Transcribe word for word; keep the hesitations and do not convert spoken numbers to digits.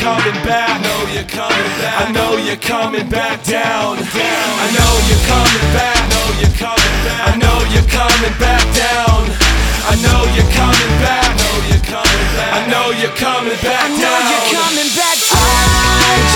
coming back. I know you're coming back. I know you're coming back down. I know you're coming back. I know you're coming back. I know you're coming back down. I know you're coming back. I know you're coming back. I know you're coming back down. I know you're coming back down.